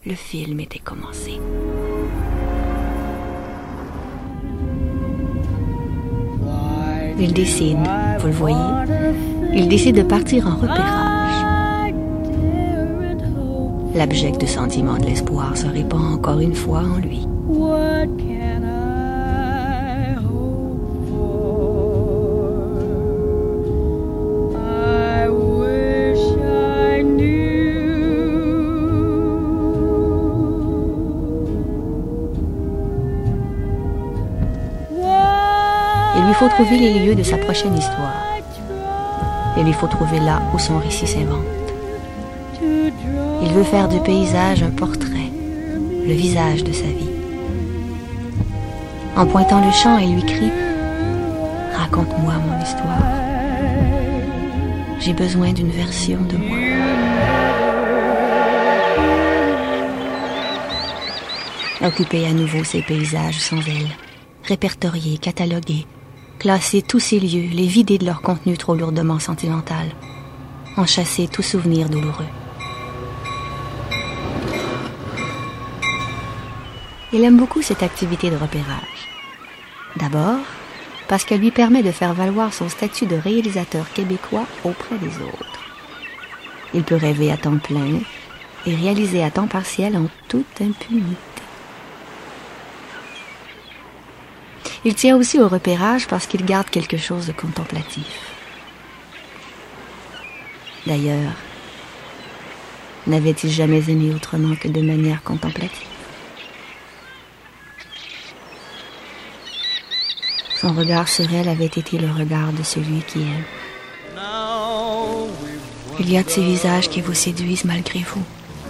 le film était commencé. Il décide, vous le voyez, il décide de partir en repérage. L'abject sentiment de l'espoir se répand encore une fois en lui. Il lui faut trouver les lieux de sa prochaine histoire. Il lui faut trouver là où son récit s'invente. Il veut faire du paysage un portrait, le visage de sa vie. En pointant le champ, il lui crie « Raconte-moi mon histoire. J'ai besoin d'une version de moi. » Occuper à nouveau ces paysages sans elle, répertorier, cataloguer, classer tous ces lieux, les vider de leur contenu trop lourdement sentimental, en chasser tout souvenir douloureux. Il aime beaucoup cette activité de repérage. D'abord, parce qu'elle lui permet de faire valoir son statut de réalisateur québécois auprès des autres. Il peut rêver à temps plein et réaliser à temps partiel en toute impunité. Il tient aussi au repérage parce qu'il garde quelque chose de contemplatif. D'ailleurs, n'avait-il jamais aimé autrement que de manière contemplative? Son regard sur elle avait été le regard de celui qui aime. Il y a de ces visages qui vous séduisent malgré vous.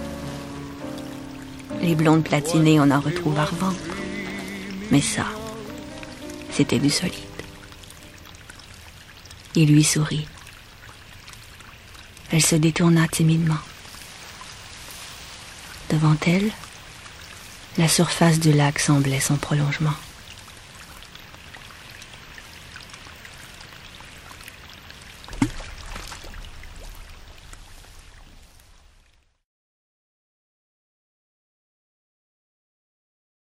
Les blondes platinées, on en retrouve à revendre. Mais ça, c'était du solide. Il lui sourit. Elle se détourna timidement. Devant elle, la surface du lac semblait son prolongement.